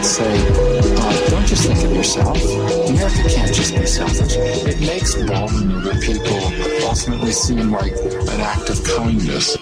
and say, don't just think of yourself. America can't just be selfish. It makes bombing other people ultimately seem like an act of kindness.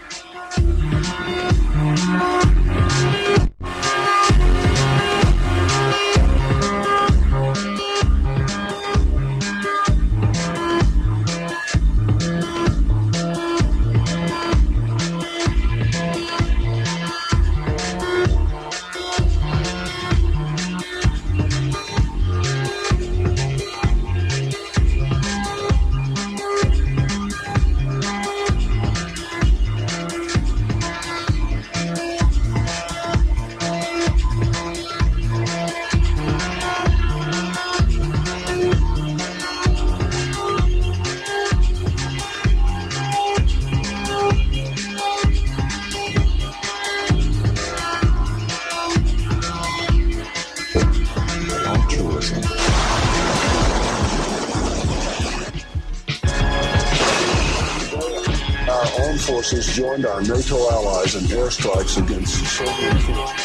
Forces joined our NATO allies in airstrikes against Soviet forces.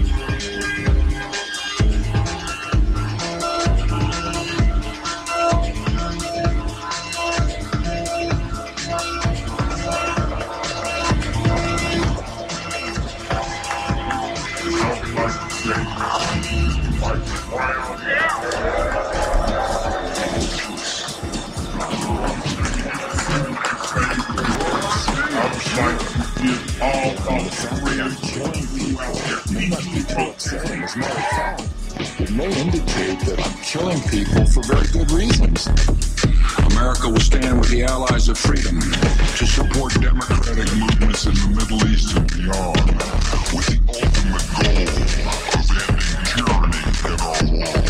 It may indicate that I'm killing people for very good reasons. America will stand with the allies of freedom to support democratic movements in the Middle East and beyond, with the ultimate goal of ending tyranny in our world.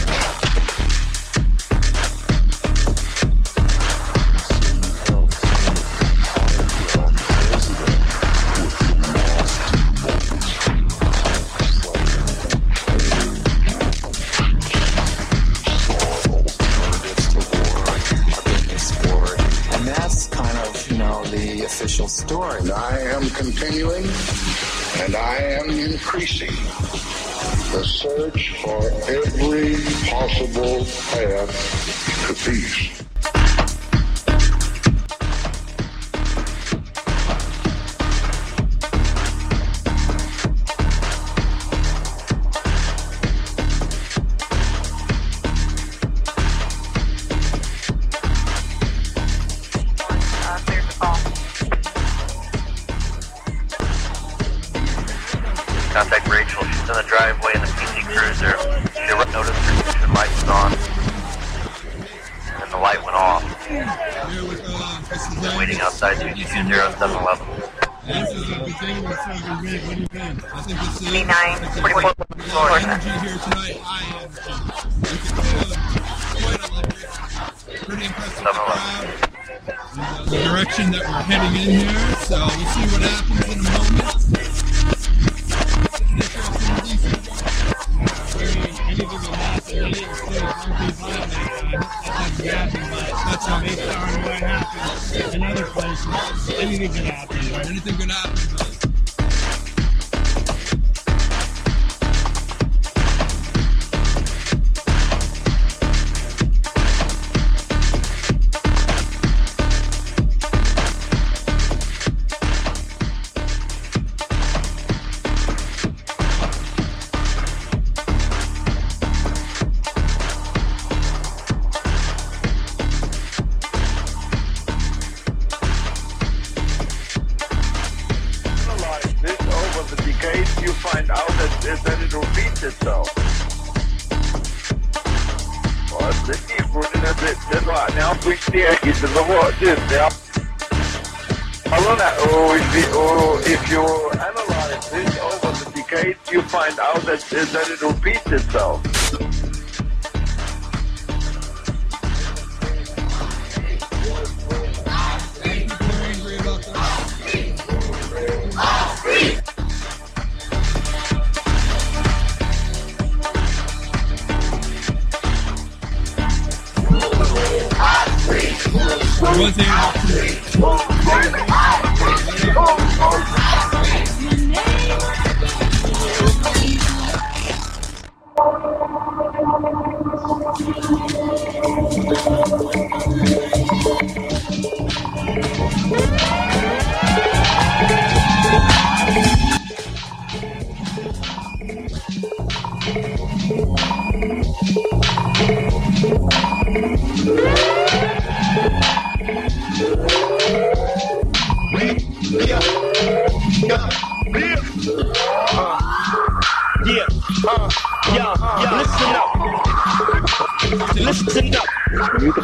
Story. And I am continuing, and I am increasing the search for every possible path to peace. Contact Rachel. She's in the driveway in the PC Cruiser. She noticed her kitchen light was on, and the light went off. She's waiting outside 220-711. This is a continuous service. What do you mean? I think this is B9, 44, Florida. energy here tonight. High energy. You can feel quite electric. Pretty impressive crowd. The direction that we're heading in here. So we'll see what happens in a moment. Anything will happen. That's how they start and what happens in other places. Anything can happen. Anything can happen. You find out that it repeats itself. Det var när han fick steget, det var det. If you analyze this over the decades, you find out that it repeats itself.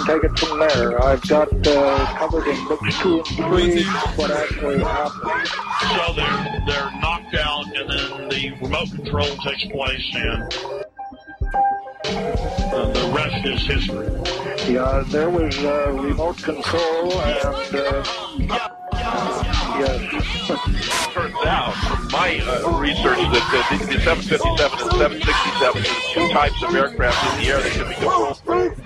take it from there. I've got covered in books 2 and 3 what actually happened. So they're knocked out, and then the remote control takes place, and the rest is history. Yeah, there was remote control, and yes. Turns out, from my research, that the 757 and 767 are the two types of aircraft in the air that can be controlled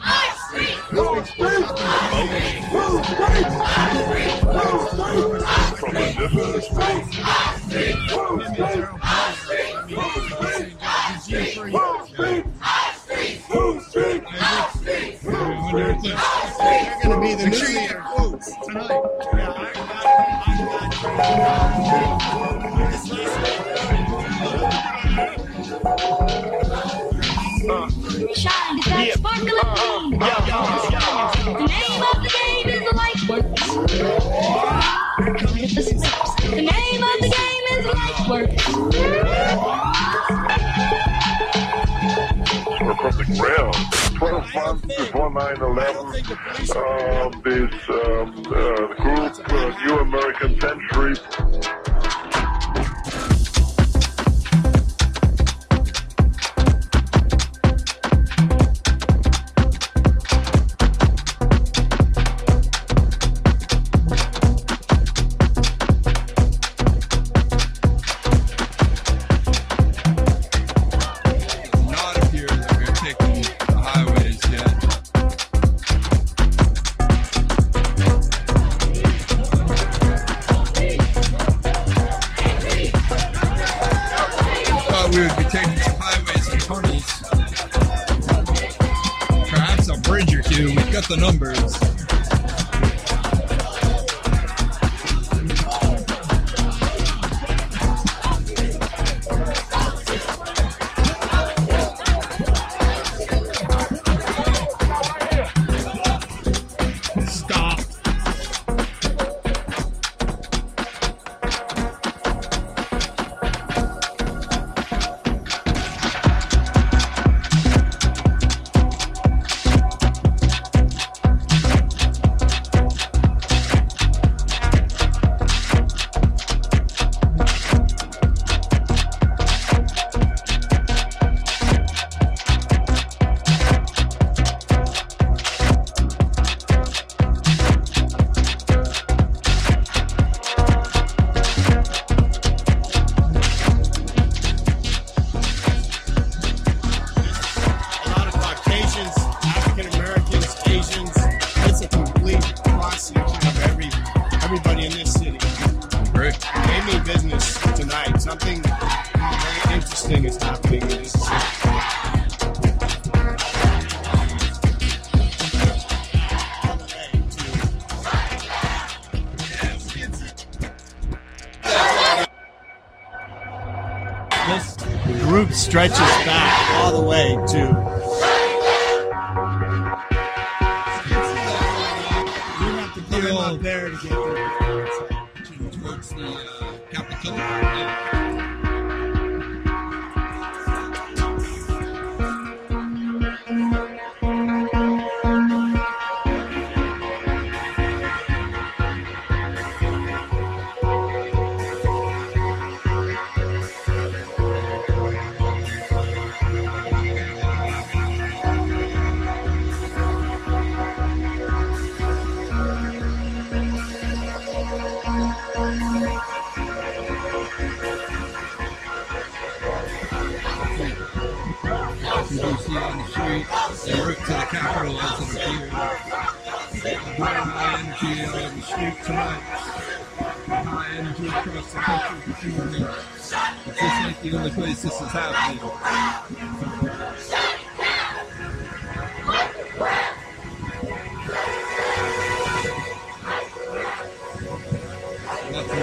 from a distance. They're going to be the nuclear quotes tonight. Shine to that sparkling beam. The name of the game is Lightworks. The name of the game is Lightworks. We're from the ground. 12 months before 9/11, this group, New American Century. We would be taking some highways and tunnels. Perhaps a bridge or two. We've got the numbers. Stop. Everybody in this city. Great. Gave me business tonight. Something very interesting is happening in this city. This group stretches back all the way to up there to get towards the Capitol. You can see on the street, the route to the Capitol as it appears. High energy on the street tonight. High energy across the country this evening. This ain't the only place this is happening. That's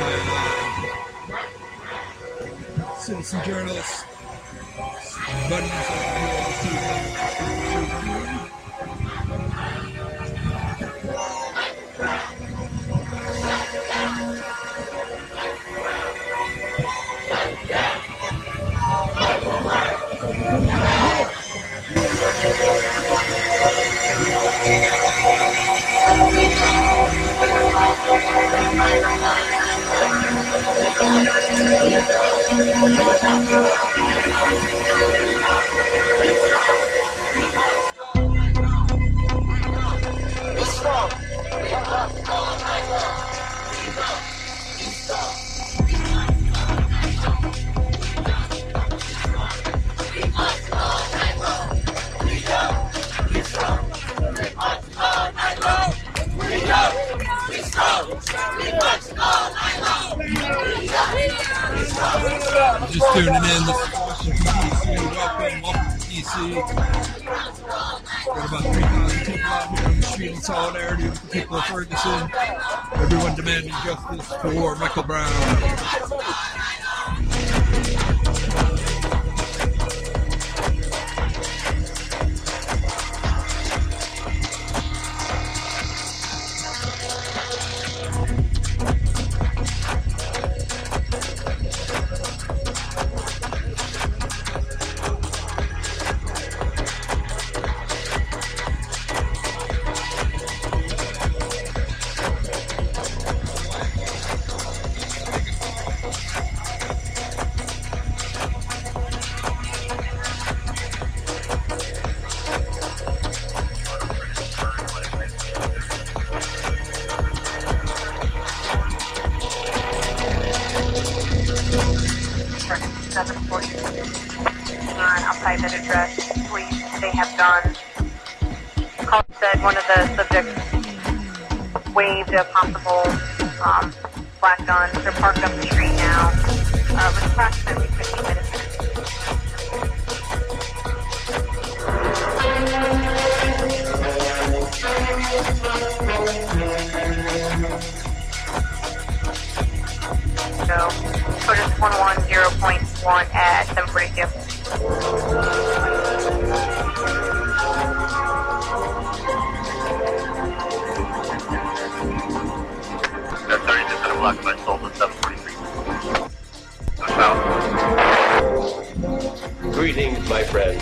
my citizen journalist. Buddies over here this evening. Just tuning in, this is Washington, D.C. Welcome to D.C. Got about 3,000 people out here on the street in solidarity with the people of Ferguson. Everyone demanding justice for Michael Brown. outside that address, please, they have done. Call said one of the subjects waved a possible black gun. They're parked up the street now. With approximately 15 minutes. So, Curtis 110.1 at 742. That's 36 at a block by sold at 743. Greetings, my friend.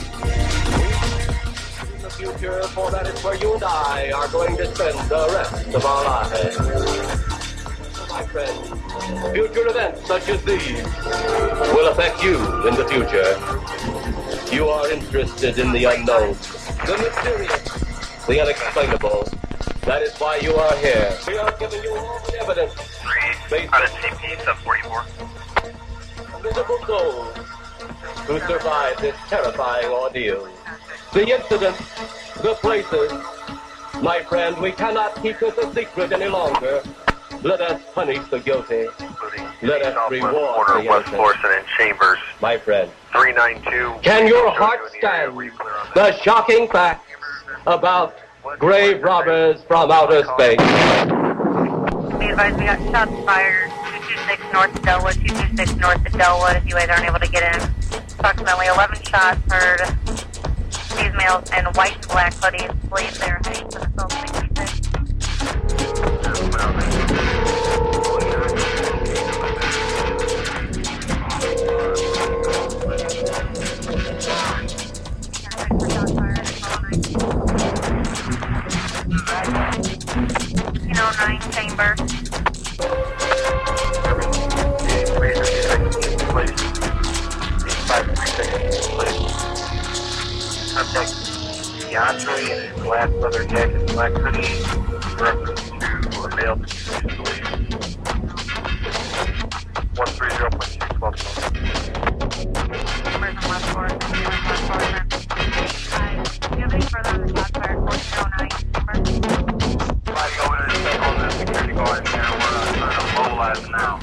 In the future, for that is where you and I are going to spend the rest of our lives. My friend, future events such as these will affect you in the future. You are interested in the unknown, the mysterious, the unexplainable. That is why you are here. We are giving you all the evidence. 3 out of CP, sub 44. Visible souls who survived this terrifying ordeal. The incidents, the places. My friend, we cannot keep this a secret any longer. Let us punish the guilty. Let us reward the West innocent. Florissant and Chambers. My friend, 392. can your heart stand the shocking fact about grave robbers from outer space? Be advised, we got shots fired 226 north of Delwood, 226 north of Delwood, if you guys aren't able to get in. Approximately 11 shots heard. These males in white and black hoodies, believe they're heading to the Salt Lake City. You know, 9 chamber. Contact DeAndre in his black leather jacket and black hoodie. Reference to a male distribution police. 130.6 West Florissant. Do you have any further on the shots fired? 1409 chamber. Somebody over there to check on the security guard in there. We're trying to mobilize him now.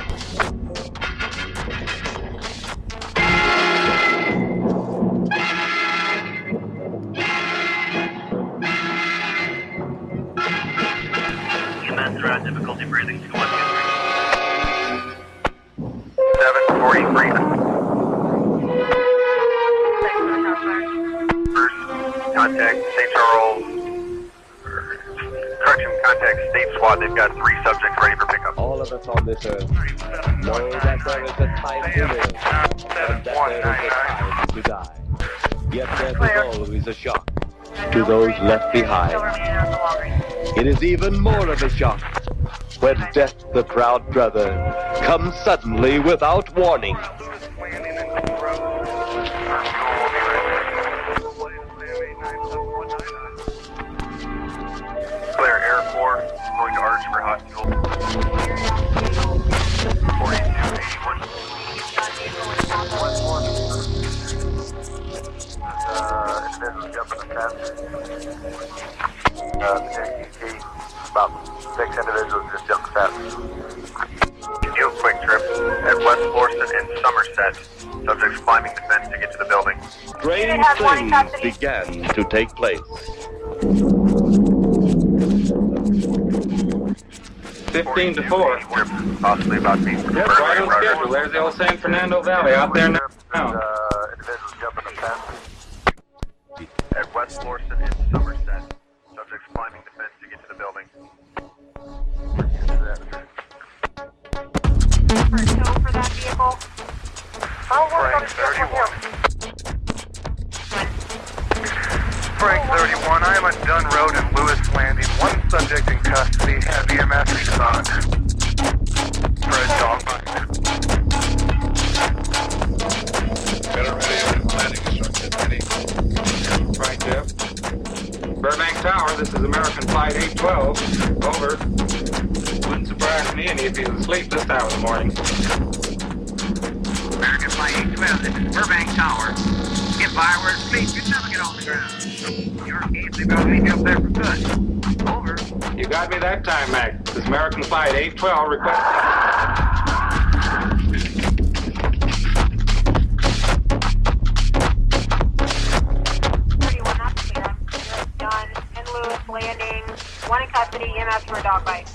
Difficulty breathing. 743. First, contact St. Charles. Correction, contact State Squad. They've got 3 subjects ready for pickup. All of us on this earth know that there is a time to live, and that there is a time to die. Yet there is always a shock to those left behind. It is even more of a shock when death, the proud brother, comes suddenly without warning. Clear Air Corps, going to Archford Hospital. 4281. Individuals jumping the fence. About 6 individuals just jumped the fence. Do a quick trip at West Florissant and Somerset. Subjects climbing the fence to get to the building. Strange things began to take place. 15 to 4. Possibly about to be. Yep, right on schedule. There's the old San Fernando Valley out there now. Individuals jumping the fence. At West Florissant and Somerset. Subjects climbing the fence to get to the building. For tow for that vehicle. Frank 31. Frank 31, I am on Dunn Road in Lewis Landing. One subject in custody. Have EMS respond. For a dog bite. Better ready and planning instructed. Ready. Right, Jeff. Burbank Tower, this is American Flight 812. Over. Wouldn't surprise me any if he was asleep this time of the morning. American Flight 812, this is Burbank Tower. Get by where it's safe, you never get off the ground. Your easily about to be up there for good. Over. You got me that time, Mac. This is American Flight 812 request. Done in Lewis Landing. One in custody, EMS for a dog bite.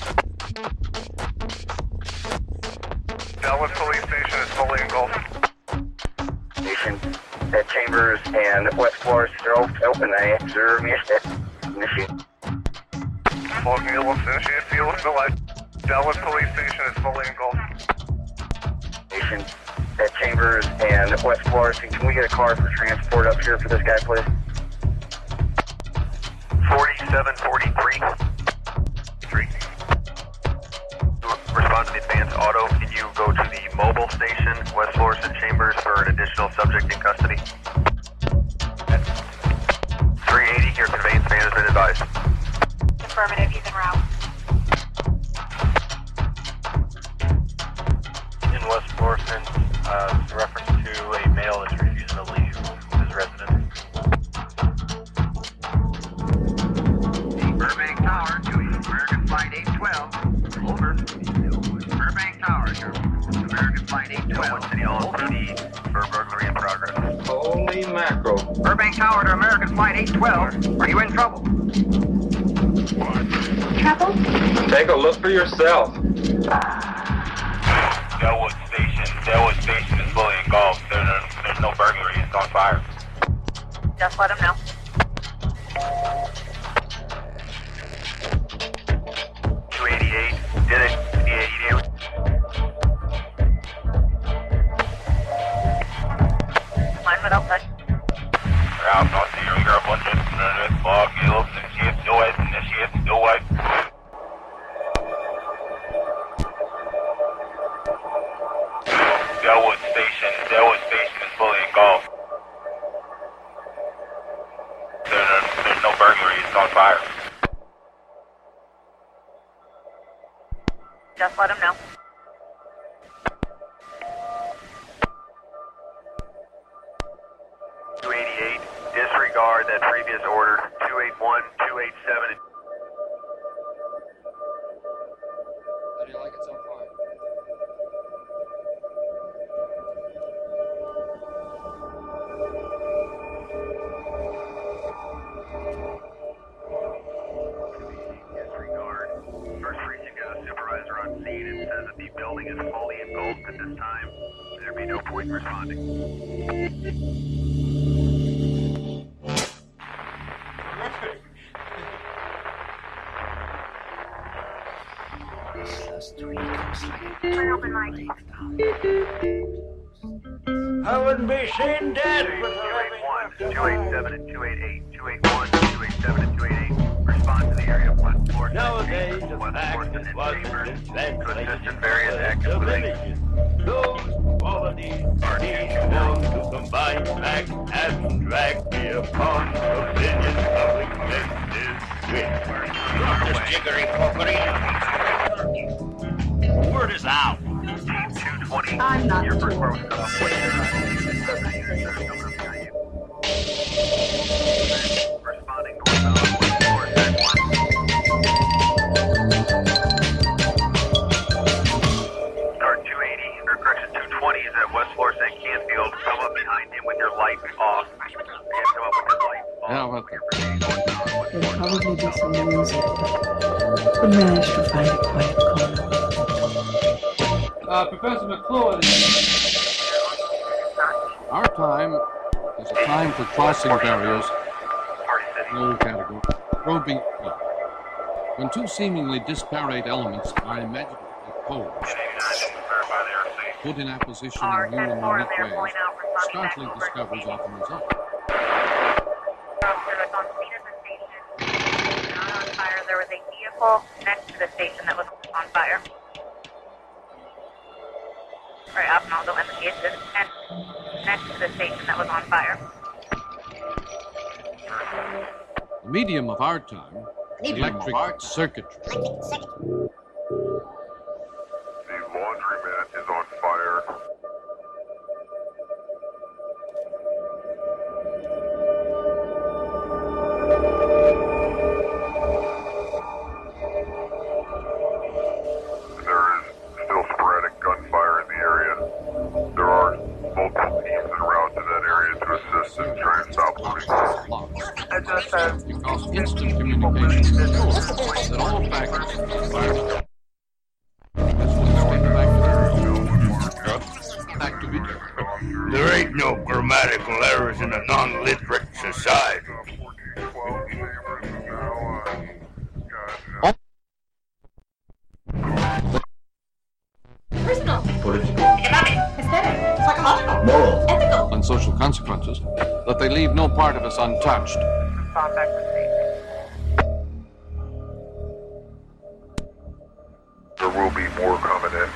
Dallas Police Station is fully engulfed. Station at Chambers and West Florissant are open. I observe initiate. Logan Ellis, initiate field of the light. Dallas Police Station is fully engulfed. Station at Chambers and West Florissant. Can we get a car for transport up here for this guy, please? 4743. Respond to the advanced auto. Can you go to the mobile station, West Florissant Chambers, for an additional subject in custody? 380, your conveyance van has been advised. Affirmative, he's en route. In West Florissant, reference to a male is refusing to leave his residence. Burbank Tower to American Flight 812. Over. Burbank Tower to American Flight 812. City Hall PD for burglary in progress. Holy mackerel. Burbank Tower to American Flight 812. Are you in trouble? Trouble? Take a look for yourself. Delwood Station is fully engulfed. There's no burglary. It's on fire. Just let him know. Did it. Yeah, Line it outside. I'm not seeing you're a bunch of fog, Gills, initiate, do it. Delwood Station is fully engulfed. There's no burglary. It's on fire. Just let him know. Disregard that previous order. 281, 287. How do you like it so far? Disregard. First reaching a supervisor on scene and says that the building is fully engulfed at this time. There'd be no point in responding. Open mic. I wouldn't be seen dead. 281, 287, and 288, 281, 287, and 288. Respond to the area of West Florissant. Nowadays, the West Florissant, and Chambers to assist in various activities. Those qualities are needed to combine fact, abstract, be upon opinion, public senses with this jiggery pokery. Word is out. Team 220. I'm not your first sure. part was cut off. Responding northbound West Florissant 1. Start 280, or correction 220 is at West Florissant Canfield. Come up behind him with your lights off. And come up with your lights off. Yeah, what There'll probably be some music. We managed to find a quiet corner. Professor McClure. Our time is a time for crossing barriers, low category, probing. When two seemingly disparate elements are imaginatively opposed, put in opposition in new and unique ways, startling discoveries often result. On scene of the station, not on fire. There was a vehicle next to the station that was on fire. Right up and also in the station, and next to the station that was on fire. The medium of our time, electric circuitry. The laundromat is on fire. There is still sporadic gunfire in the area. There are multiple teams en route to that area to assist in trying to stop looting. Because instant communication ensures that all factors of the environment back to be done. There ain't no grammatical errors in a non-literate society. Personal. Economic. Aesthetic. Psychological. Moral. Ethical. And social consequences, that they leave no part of us untouched. There will be more coming in.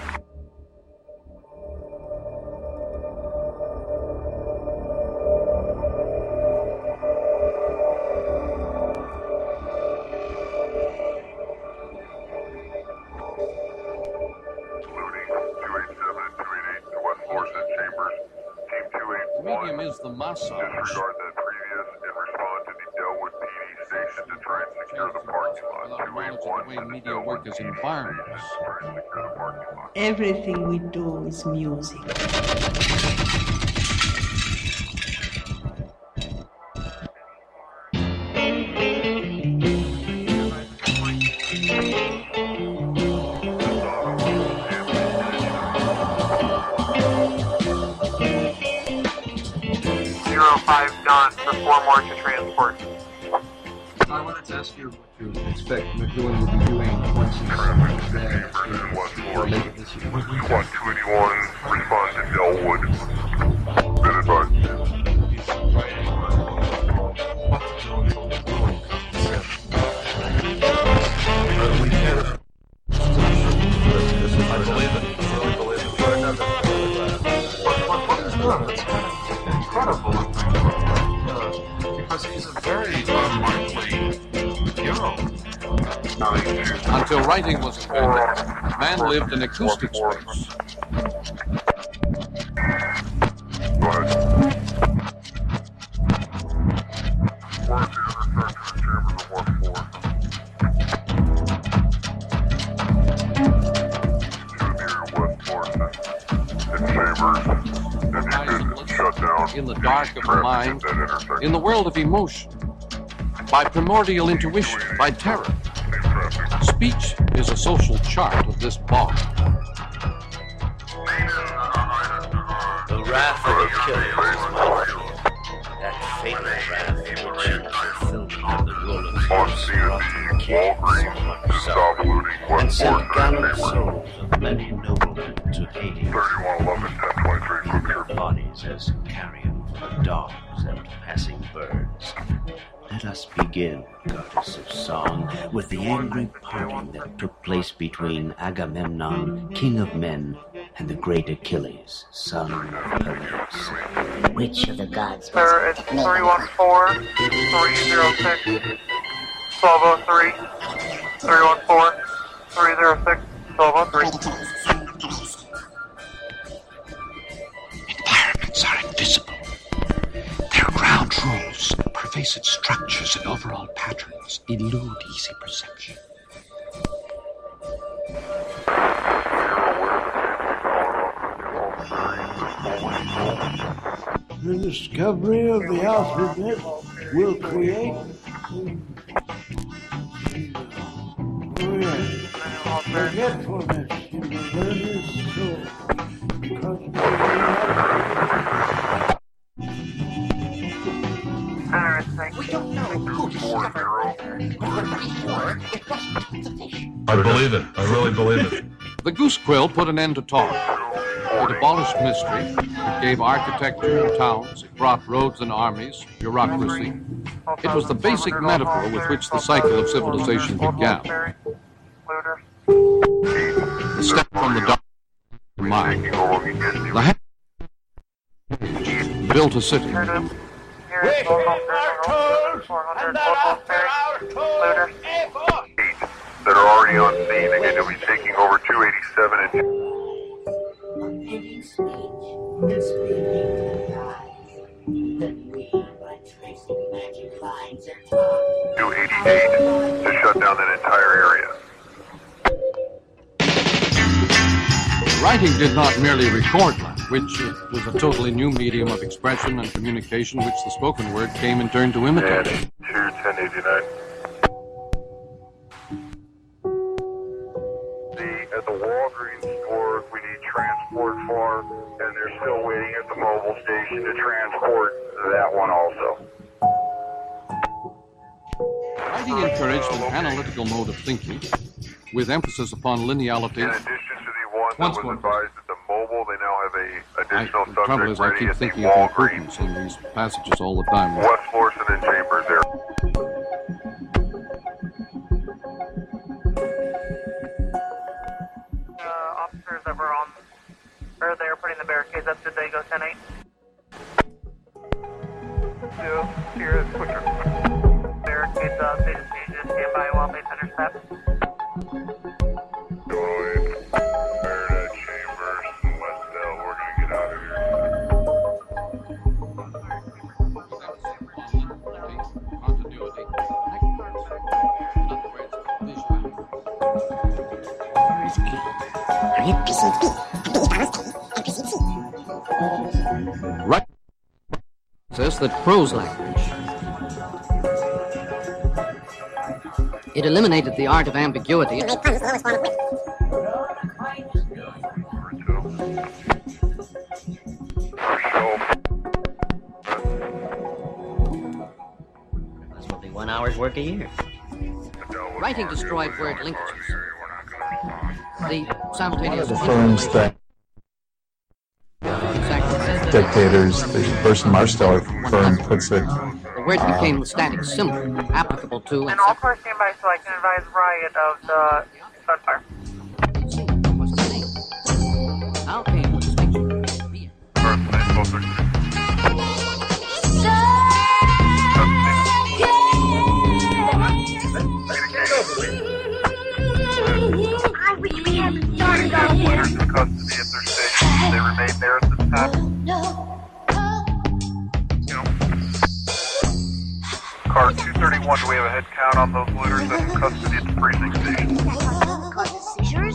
The medium is the massage. Disregard that previous and respond to the Delwood PD station to try and secure the parking lot. Without knowledge of the way media work as environments. Everything we do is music. 05 Don for 4 more to transport. I wanted to ask you what you expect McLuhan will be doing once he's later this year. Squad 281, respond to Delwood. Been advised. I believe it. Really believe it. What is done? It's kind of incredible. Because he's a very unlikely hero. Until writing was invented, man lived in acoustic space. In the dark of the mind, in the world of emotion, by primordial intuition, by terror. Speech is a social chart of this bomb. The wrath of the killer is mighty. That fatal wrath which in the fulfillment of the rule of and sent gallant souls of many noblemen to Hades, their bodies as carrion for the dogs and passing birds. Let us begin, goddess of song, with the angry parting that took place between Agamemnon, king of men, and the great Achilles, son of Peleus. Which of the gods was Sir, it's 314-306-1203. 314-306-1203. Environments are invisible. Their ground rules, pervasive structures, and overall patterns elude easy perception. The discovery of the alphabet will create forgetfulness in the learner's soul. Because we don't know who discovered I believe it. I really believe it. The Goose Quill put an end to talk. It abolished mystery. It gave architecture and towns. It brought roads and armies, bureaucracy. It was the basic metaphor with which the cycle of civilization began. The step from the dark to mind. The hand built a city. That are already on scene. Again, you'll be taking over 287 and 288 to shut down that entire area. Writing did not merely record language. It was a totally new medium of expression and communication which the spoken word came in turn to imitate. And 1089. At the Walgreens store, we need transport for, and they're still waiting at the mobile station to transport that one also. Writing encouraged an analytical mode of thinking, with emphasis upon lineality. In addition to the one that was advised at the mobile, they now have a additional The trouble subject is I ready keep at the thinking of Walgreens. improvements in these passages all the time. West Florissant and Chambers there. Officers that were they were putting the barricades up, did they go 10-8? Here, quicker. Barricades up, they just need you to stand by while they intercept. Chambers, Westville, we're going to get out of here. Right says that prose language. It eliminated the art of ambiguity. That's roughly 1 hour's work a year. Writing destroyed word linkages. The simultaneous The firms that dictators, the Burson Marsteller firm puts it. The word became the static symbol applicable to And all cars stand by so I can advise Riot of the gunfire. How came the I wish we hadn't started all this. In custody at their station. They remain there at this time. Car 231, do we have a head count on those looters that's in custody at the precinct station? Seizures?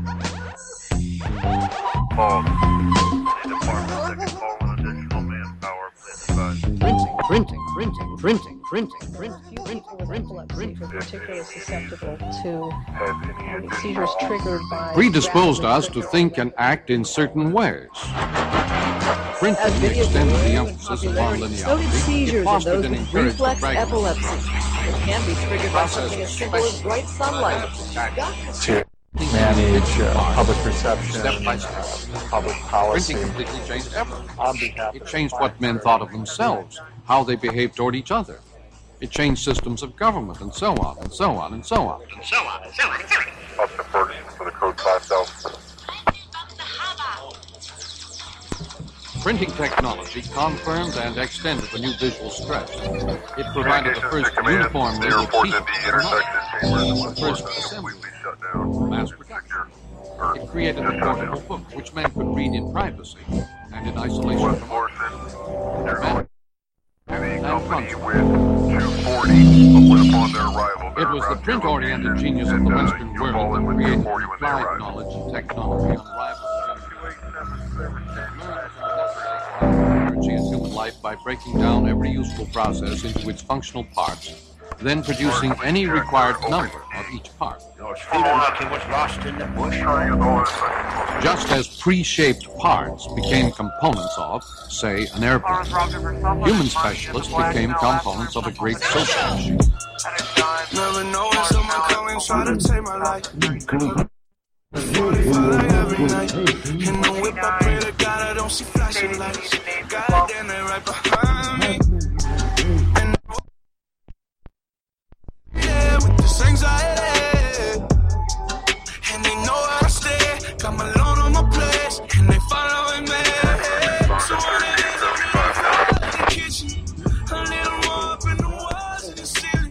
Particularly susceptible to seizures triggered by Predisposed us to think and act in certain ways. Printing extended the emphasis upon lineality. So did seizures and fostered those and with encouraged reflex pragmatism. epilepsy. It can be triggered by something as simple as bright sunlight. To manage public perception, public policy. Printing completely changed everything. It changed what men thought of themselves, how they behaved toward each other. It changed systems of government, and so on, and so on, and so on. Up to Ferguson for the code 5000. Printing technology confirmed and extended the new visual stretch. It provided the first uniform label sheet, the first assembly, mass production. It created the portable book, which men could read in privacy and in isolation from others. It was the print-oriented genius of the Western world that created applied knowledge and technology unrivaled energy in human life by breaking down every useful process into its functional parts, then producing any required number of each part. Just as pre-shaped parts became components of, say, an airplane, human specialists became components of a great social machine. Never know when someone come and try to take my life. Every night. In the whip, I pray to God I don't see flashing lights. God damn, they right behind me. And yeah, with this anxiety. And they know how I stay. Come alone on my place. And they following me. So what it is, I'm in the kitchen. A little more up in the walls and the ceiling.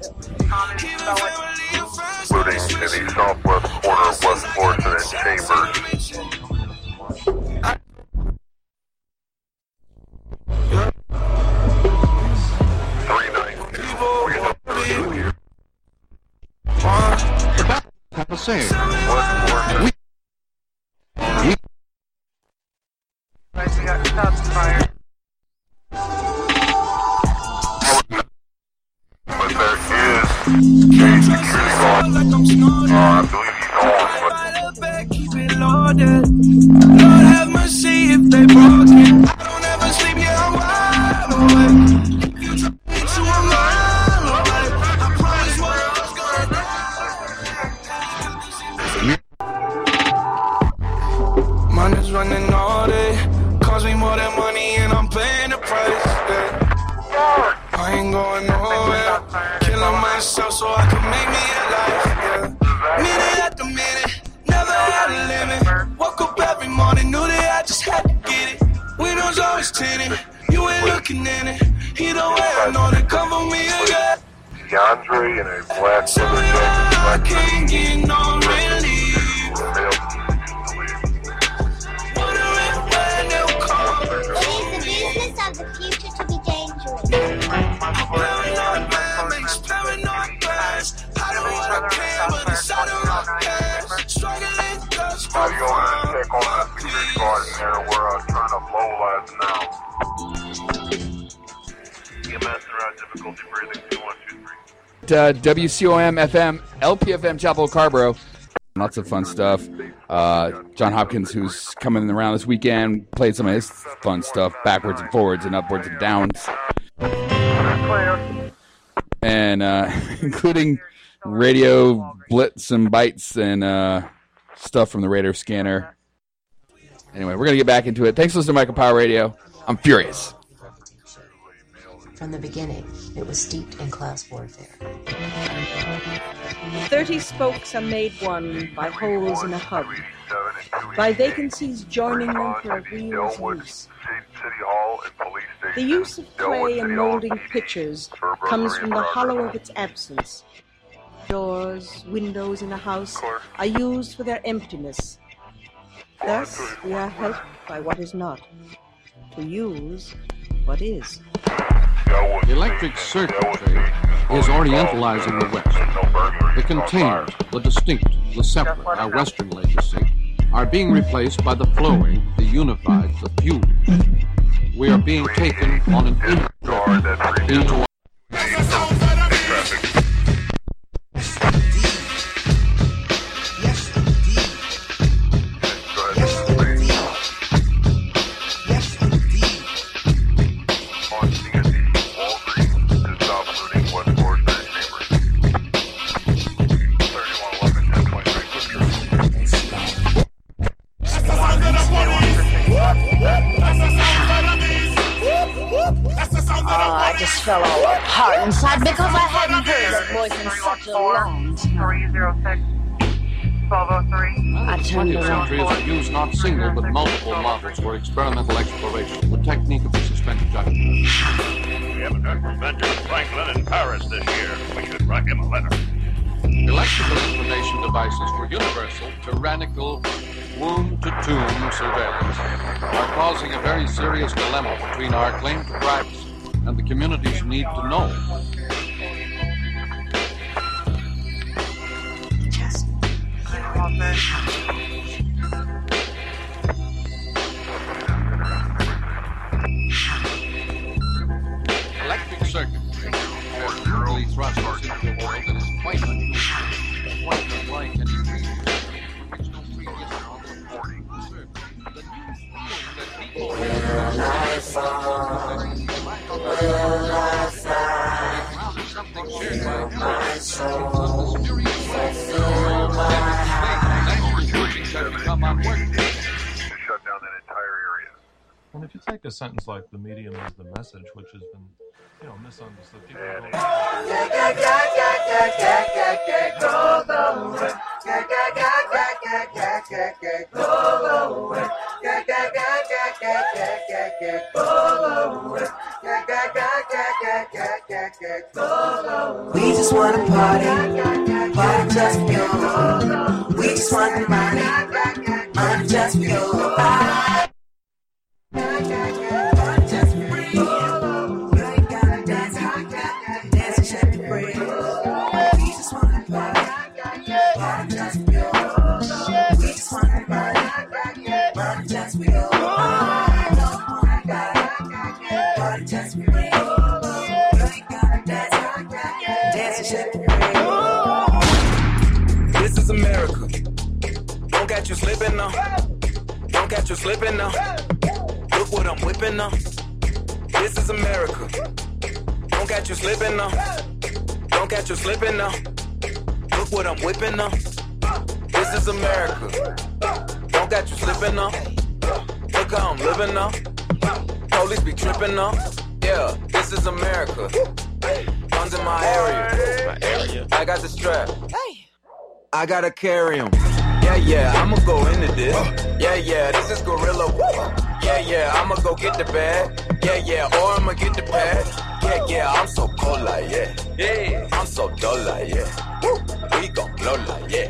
Including in the southwest corner of West Florissant and Chambers. Papa saying. Lord have mercy if they broke it. I don't ever sleep, yeah, I'm wide awake. You try to get to a mile away. I promise what I was gonna die. Money's running all day. Cost me more than money and I'm paying the price. Yeah. I ain't going nowhere. Killing myself so I can make me alive. Yeah. Minute after minute. Never had a limit. Woke up every morning, knew that I just had to get it. Windows always tinted, you ain't looking in it. Either way, I know they come for me again. DeAndre in a black leather jacket. I can't get no relief. Wondering when they'll come. It is the business of the future to be dangerous. Paranoid man makes paranoid plans. I do what I can, but it's out of my hands. Struggling just for fun. Check on that security guard in there where I'm trying to blow last now. EMS around difficulty breathing 2123. WCOM FM, LPFM Chapel Carborough. Lots of fun stuff. John Hopkins, who's coming around this weekend, played some of his fun stuff, backwards and forwards and upwards and downs. And including radio blitz and bites and stuff from the radar scanner. Anyway, we're going to get back into it. Thanks for listening to Michael Power Radio. I'm furious. From the beginning, it was steeped in class warfare. 30 spokes are made one by holes in a hub, by vacancies joining them for a wheel's use. The use of clay and molding pitchers comes from the hollow of its absence. Doors, windows in a house are used for their emptiness. Thus, we are helped by what is not, to use what is. Electric circuitry is orientalizing the West. The container, the distinct, the separate, our Western legacy, are being replaced by the flowing, the unified, the fused. We are being taken on an inner into I just fell over. heart inside because I hadn't heard that voice in such a long time. 306 1203. I turned around. Centuries have used not single but multiple models for experimental exploration. The technique of the suspended judgment. We haven't heard from Benjamin Franklin in Paris this year. We should write him a letter. Electrical information devices for universal, tyrannical, womb-to-tomb surveillance are causing a very serious dilemma between our claim to privacy and the community's need to know. Electric circuitry has brutally thrust us into a world that is quite unusual. Quite unlike any previous for which no previous model of warning was served. The new feeling that people something shared by a mysterious way. Have become unworkable. Shut down that entire area. And if you take a sentence like the medium is the message, which has been, misunderstood. We just wanna party just for you. We just want the money just for you. Just for you. You ain't gotta dance, dance and shake your brain. We just wanna party just for you. We just want the money just for you. Party just for you. This is America. Don't catch you slipping now. Don't catch you slipping now. Look what I'm whipping now. This is America. Don't catch you slipping now. Don't catch you slipping now. Look what I'm whipping now. This is America. Don't catch you slipping now. Look how I'm living now. Police be tripping now. Yeah, this is America. Guns in my area. I got the strap. I gotta carry him. Yeah, I'ma go into this. Yeah, this is Gorilla. Yeah, I'ma go get the bag. Yeah, or I'ma get the pad. Yeah, I'm so cold like yeah. I'm so dull like yeah. We gon' blow like yeah.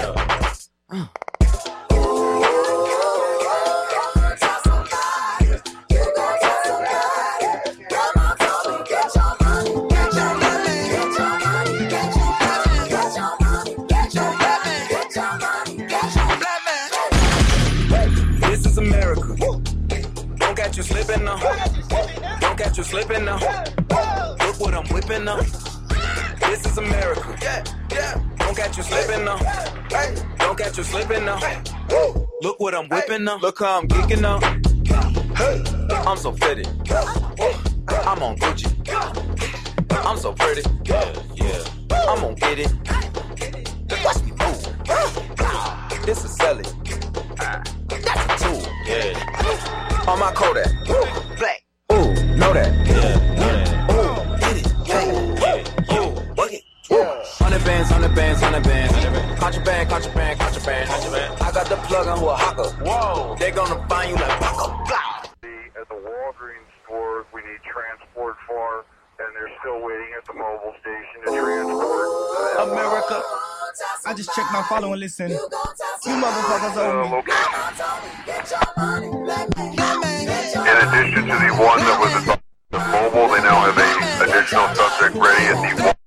Don't catch you slipping now. Don't catch you slipping now. Look what I'm whipping now. This is America. Don't catch you slipping now. Don't catch you slipping now. Look what I'm whipping now. Look how I'm geeking now. I'm so fitted. I'm on Gucci. I'm so pretty. I'm gonna get it. Watch me move. This is Sally. That's a tool. On my Kodak. Black. Ooh, know that. Ooh, hit it. Ooh, work it. 100 bands. Contraband. I got the plug on who a hawker. Whoa. They gonna find you like Paco. At the Walgreens store, we need transport for, and they're still waiting at the mobile station to transport. America. I just checked my follow and listen. You motherfuckers owe me. In addition to the one that was at the mobile, they now have an additional subject ready at the one.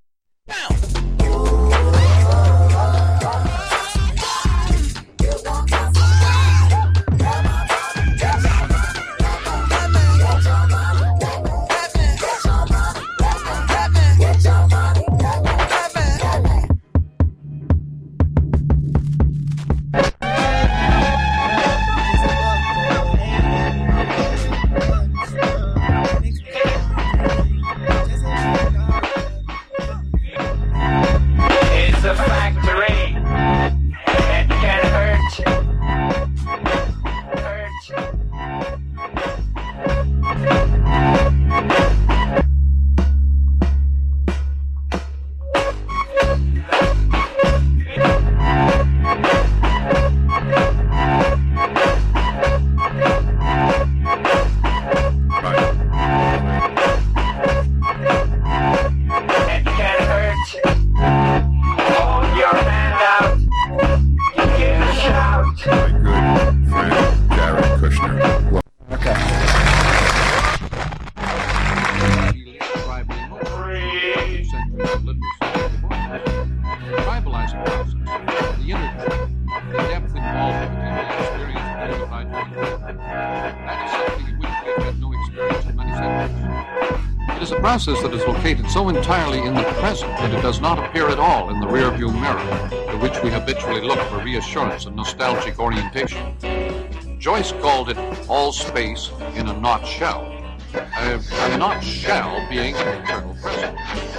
process that is located so entirely in the present that it does not appear at all in the rearview mirror, to which we habitually look for reassurance and nostalgic orientation. Joyce called it all space in a not shell. A not shell being an eternal present.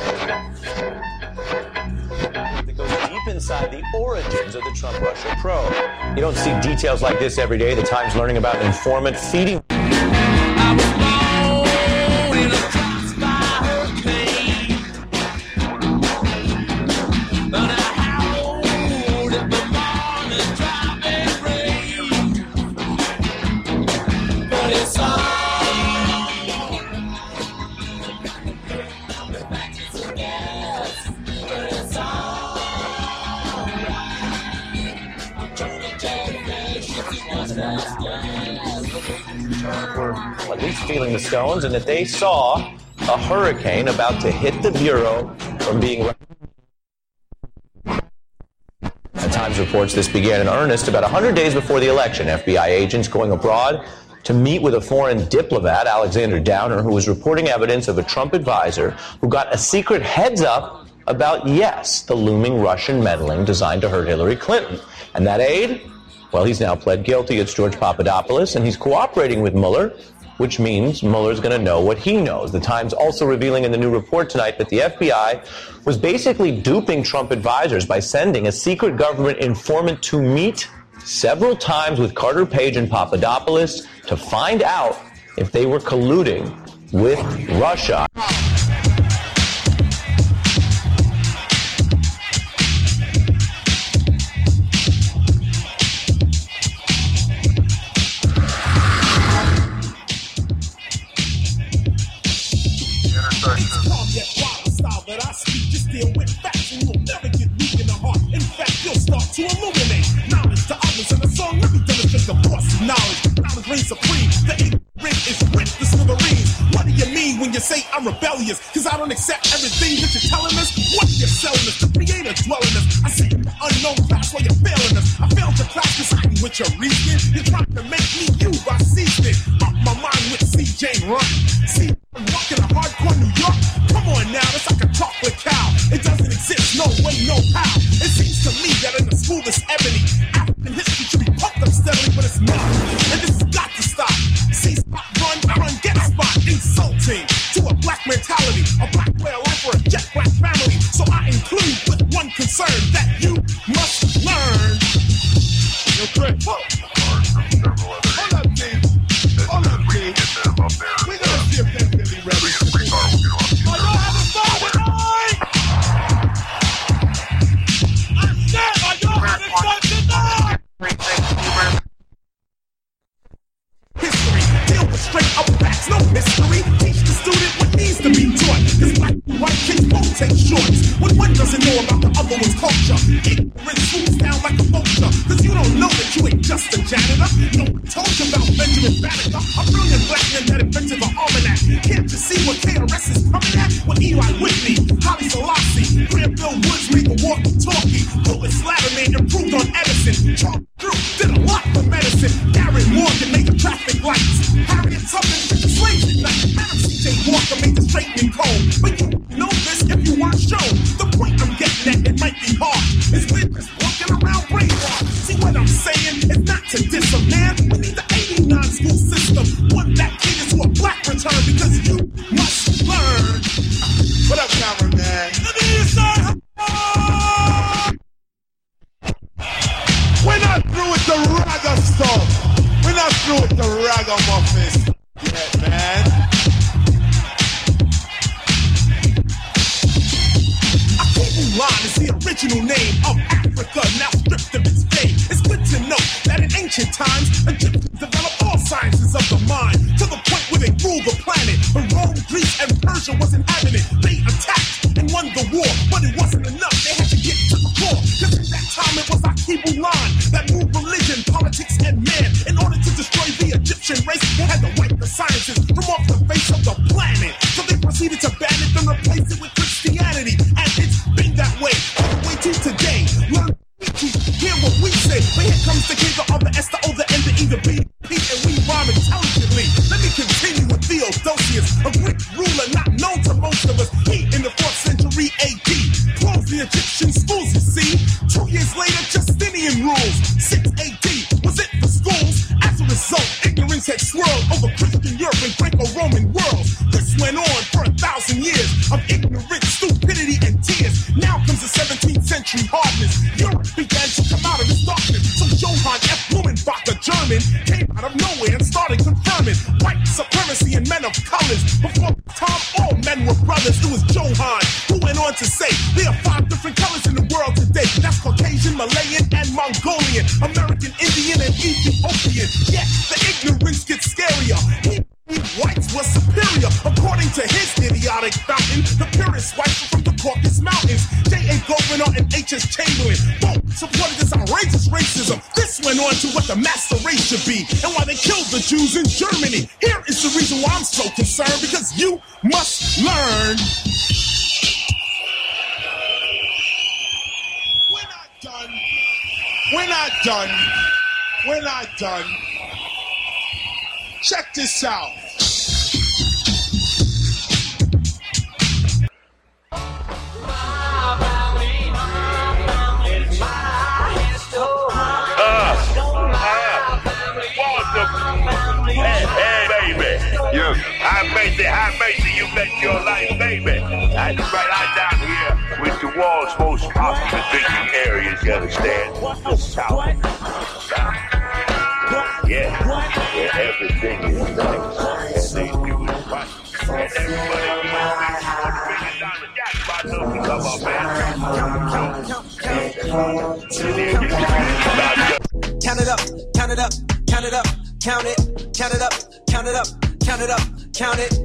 That goes deep inside the origins of the Trump-Russia probe. You don't see details like this every day. The Times learning about an informant feeding. At least feeling the stones, and that they saw a hurricane about to hit the Bureau from being... The Times reports this began in earnest about 100 days before the election. FBI agents going abroad to meet with a foreign diplomat, Alexander Downer, who was reporting evidence of a Trump advisor who got a secret heads-up about, yes, the looming Russian meddling designed to hurt Hillary Clinton. And that aide? Well, he's now pled guilty. It's George Papadopoulos, and he's cooperating with Mueller, which means Mueller's going to know what he knows. The Times also revealing in the new report tonight that the FBI was basically duping Trump advisors by sending a secret government informant to meet several times with Carter Page and Papadopoulos to find out if they were colluding with Russia. To illuminate knowledge to others in a song, let me demonstrate the force of knowledge. Knowledge reigns supreme. The ignorant is rich, the smithereens. What do you mean when you say I'm rebellious? Cause I don't accept everything that you're telling us. What you're selling us, the creator dwelling us. I see the unknown class while you're failing us. I failed your class deciding with your reasoning. You're trying to make me you, I seized it. Off my mind with CJ Run. See, I'm walking a hardcore New York. Come on now, that's like a chocolate cow. It doesn't exist, no way, no how. It seems to me that in the smoothest ebony, African history should be pumped up steadily, but it's not. And this has got to stop. See, spot, run, get a spot. Insulting to a black mentality, a black way of life, or a jet black family. So I include with one concern that you must learn. Yo, Chris, hold up, Dave. Hold up, Dave. We're gonna see if they're really ready. Are y'all having fun tonight? I said, are y'all having fun tonight? History, deal with straight up facts, no mystery. Teach the student what needs to be taught. Cause black and white kids won't take shorts when one doesn't know about the other one's culture. Ignorance swoops down like a vulture. Cause you don't know that you ain't just a janitor. No one told you about Benjamin Banneker, a brilliant black man that invented the almanac. Can't you see what KRS is coming at? With Eli Whitney, Haile Selassie, Granville Woods made the walkie-talkie. Louis Slatterman improved on Edison. Charles Drew did a lot for medicine. Darren Morgan made the traffic lights. Harriet Tubman did the slave night. Madam C.J. Walker made the straightening comb. But you know this if you weren't shown. The point I'm getting at, it might be hard. It's we're just walking around brainwashed. See what I'm saying? It's not to diss a man. We need the 89 school system. One that caters to a black return because you must learn. What up, cameraman? Let me hear you say we're not through with the ragga stuff. We're not through with the ragamuffins yet, man. Akibu-Lan is the original name of Africa, now stripped of its fame. It's good to know that in ancient times, Egyptians developed all sciences of the mind to the point where they ruled the planet. But Rome, Greece, and Persia wasn't having it. They attacked and won the war, but it wasn't enough. They had to get to the core. Cause at that time it was Akibu-Lan that moved religion, politics, and man. In order to destroy the Egyptian race, they had to wipe the sciences from off the face of the planet. So they proceeded to ban it and replace it with Christianity. And it's been that way all the way to today. Learn to hear what we say. But here comes the K, the O, the S, the O, the N, the E, the B, P, and we rhyme intelligently. Let me continue with Theodosius, a Greek ruler not known to Roman worlds. This went on for 1,000 years of ignorant stupidity and tears. Now comes the 17th century hardness. Europe began to come out of its darkness. So Johann F. Blumenbach, a German, came out of nowhere and started confirming white supremacy in men of colors. Before time, all men were brothers. It was Johann who went on to say there are 5 different colors in the world today. That's Caucasian, Malayan, and Mongolian, American, Indian, and Ethiopian. Yet the ignorance gets scarier. Whites were superior, according to his idiotic fountain. The purest whites were from the Caucasus Mountains. J.A. Governor and H.S. Chamberlain both supported this outrageous racism. This went on to what the master race should be, and why they killed the Jews in Germany. Here is the reason why I'm so concerned, because you must learn. We're not done. We're not done. Check this out. Hey, baby. Have mercy, you bet your life, baby. That's right, I'm down here with the world's most popular drinking areas, you understand? The South. Yeah, where everything is nice. And they do it right. And everybody $1 jackpot knows to come up, man. Count it up, count it up, count it up, count it, count it up, count it up, count it up, count it.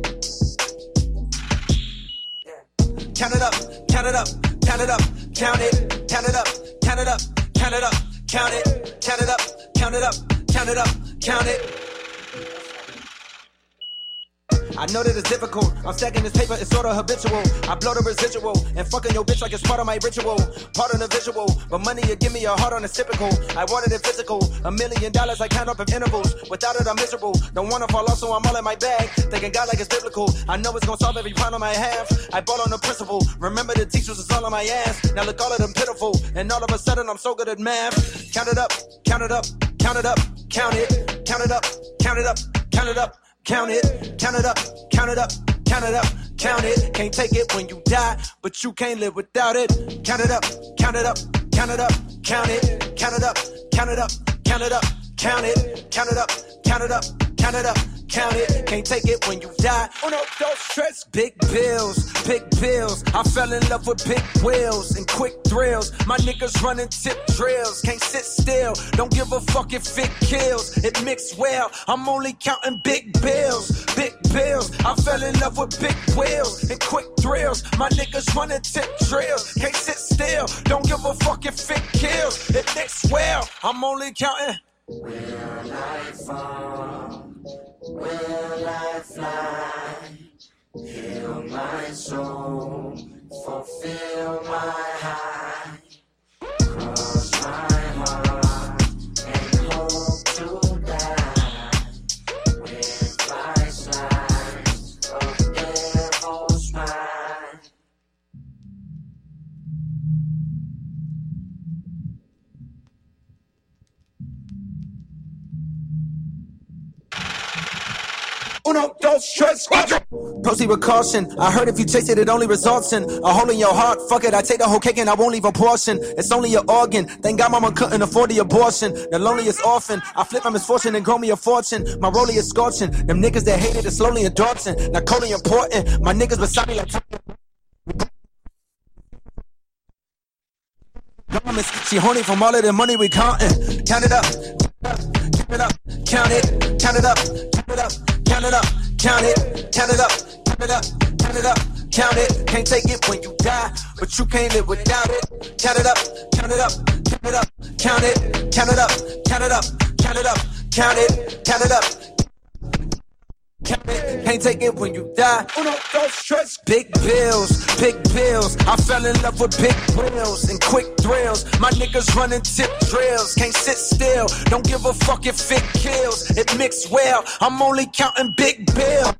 Count it up, count it up, count it up, count it, count it up, count it up, count it up, count it, count it up, count it up, count it up, count it. I know that it's difficult. I'm stacking this paper, it's sort of habitual. I blow the residual and fucking your bitch like it's part of my ritual. Part of the visual, but money you give me a heart on it's typical. I wanted it physical, $1 million I count up in intervals. Without it I'm miserable, don't wanna fall off so I'm all in my bag. Thinking God like it's biblical, I know it's gonna solve every problem I have. I bought on the principle, remember the teachers was all on my ass. Now look all of them pitiful, and all of a sudden I'm so good at math. Count it up, count it up, count it up, count it, count it up, count it up, count it up. Count it, count it up, count it up, count it up, count it. Can't take it when you die, but you can't live without it. Count it up, count it up, count it up, count it, count it up, count it up, count it up, count it, count it up, count it up, count it up, count it. Can't take it when you die. Oh no, don't stress. Big bills, big bills. I fell in love with big wheels and quick thrills. My niggas running tip drills. Can't sit still. Don't give a fuck if it kills. It mixed well. I'm only counting big bills, big bills. I fell in love with big wheels and quick thrills. My niggas running tip drills. Can't sit still. Don't give a fuck if it kills. It mixed well. I'm only counting. Will I fall? Will I fly? Heal my soul, fulfill my high. Cross my heart and hope to die. With my slides of devil's mind. Uno, dos, tres, cuatro. Proceed with caution. I heard if you taste it, it only results in a hole in your heart. Fuck it, I take the whole cake and I won't leave a portion. It's only an organ. Thank God mama couldn't afford the abortion. The loneliest orphan. I flip my misfortune and grow me a fortune. My rollie is scorching. Them niggas that hated it slowly endorsing. Now Coley important. My niggas beside me like garments. She horny from all of the money we counting. Count it up. Count it up. Count it. Count it up. Count it up. Count it up, count it, count it up, count it up, count it up, count it. Can't take it when you die, but you can't live without it. Count it up, count it up, count it up, count it, count it up, count it up, count it up, count it, count it up. Count it, can't take it when you die. Uno, dos, tres. Big bills, big bills. I fell in love with big wheels and quick thrills. My niggas running tip drills. Can't sit still. Don't give a fuck if it kills. It mixed well. I'm only counting big bills.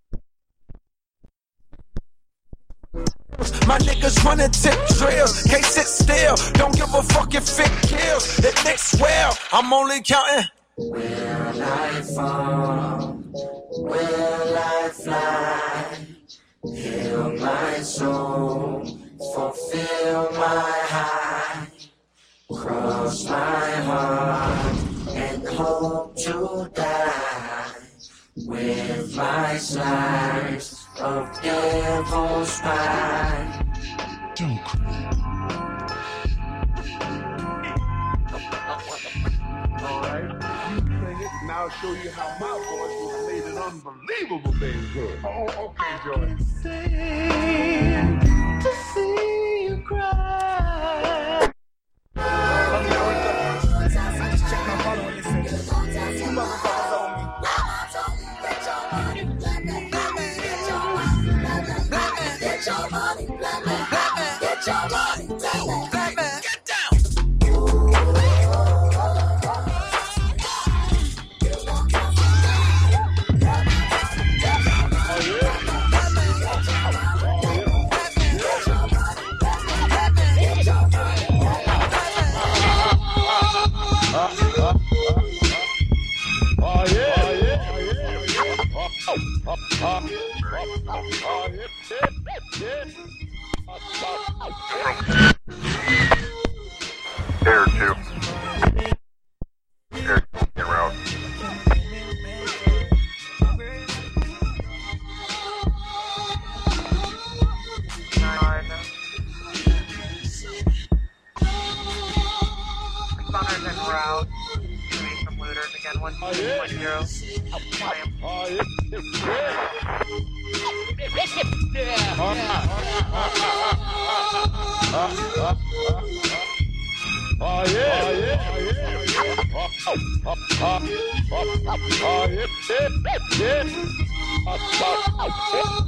My niggas running tip drills. Can't sit still. Don't give a fuck if it kills. It mixed well. I'm only counting. Will I fall? Will I light, heal my soul, fulfill my high, cross my heart and hope to die with my slice of devil's spine. Don't cry. Alright, you sing it, and I'll show you how my voice was made an unbelievable thing good. Oh, okay, Joy. To see you cry. Check my follow and listen. You motherfuckers owe me. Get your money, black man. Get your money, black man. Get your money, black man. Get your money, black man. Get down. Air 2. Air 2 en route. Spawners en route. Doing some looters again. 1-2.